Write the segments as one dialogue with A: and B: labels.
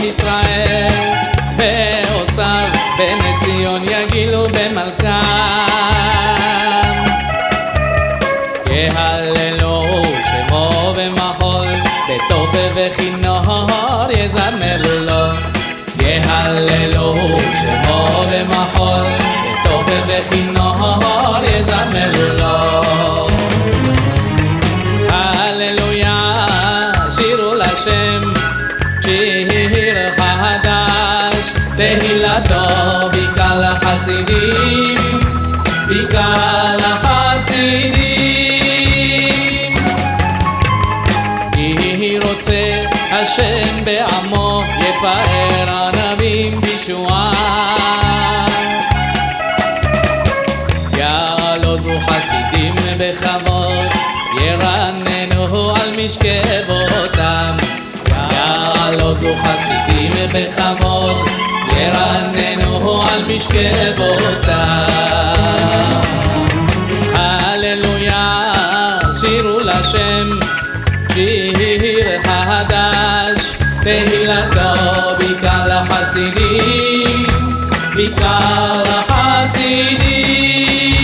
A: ישראל ועושיו בני ציון יגילו במלכם, יהללו שמו במחול, בטוב וכינור יזמרו לו. יהללו שמו במחול, בטוב וכינור יזמרו לו. הללויה, שירו לשם שיר חדש, תהילתו בקהל החסידים, בקהל החסידים. יהי רוצה השם בעמו, יפאר ענבים בישועה. יעלוזו חסידים בכבוד, ירננו על משכבותם. יעלוזו חסידים בכבוד, ירננו על משכבותם. הללויה, שירו לשם שיר חדש, תהילתו בקהל החסידים, בקהל החסידים.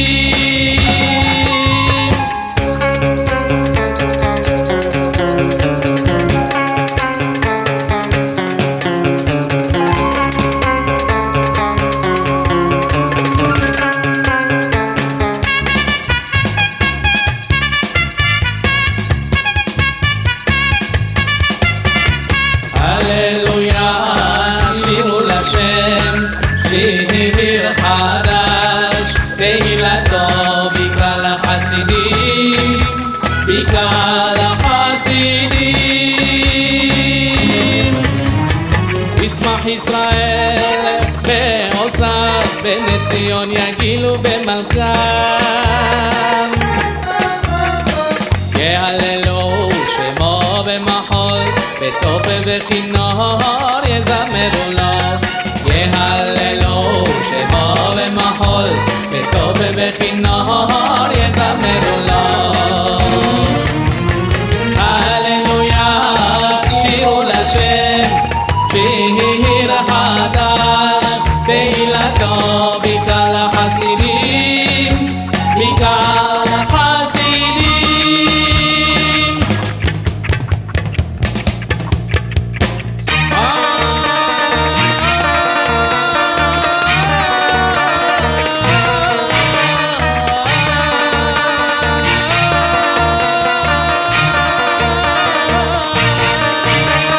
A: הללויה, שירו לשם שיר חדש, תהילתו בקהל החסידים, בקהל החסידים. ישמח ישראל ועושיו בני ציון יגילו במלכם, יהללו שמו במחול, בטוב וכינור יזמרו לו. יהללו שמו במחול, בטוב וכינור יזמרו לו. הללויה, שירו לשם שיר חדש, תהילתו בקהל החסידים, בקהל החסידים.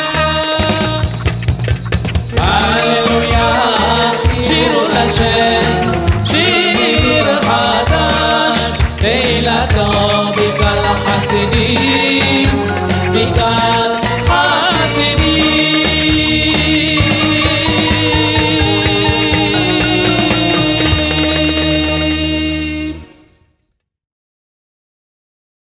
A: Hashem